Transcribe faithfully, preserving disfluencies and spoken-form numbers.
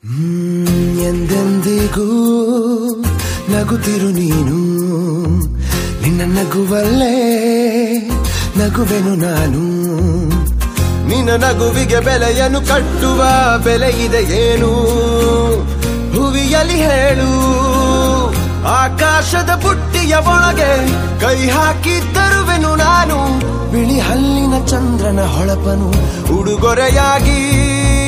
ಎಂದೆಂದಿಗೂ ನಗುತ್ತಿರು ನೀನು, ನಿನ್ನ ನಗುವಲ್ಲೇ ನಗುವೆನು ನಾನು. ನಿನ್ನ ನಗುವಿಗೆ ಬೆಲೆಯನ್ನು ಕಟ್ಟುವ ಬೆಲೆ ಇದೆ ಏನು ಭುವಿಯಲ್ಲಿ ಹೇಳು. ಆಕಾಶದ ಬುಟ್ಟಿಯ ಒಳಗೆ ಕೈ ಹಾಕಿ ತರುವೆನು ನಾನು, ಬಿಳಿ ಹಲ್ಲಿನ ಚಂದ್ರನ ಹೊಳಪನು ಉಡುಗೊರೆಯಾಗಿ.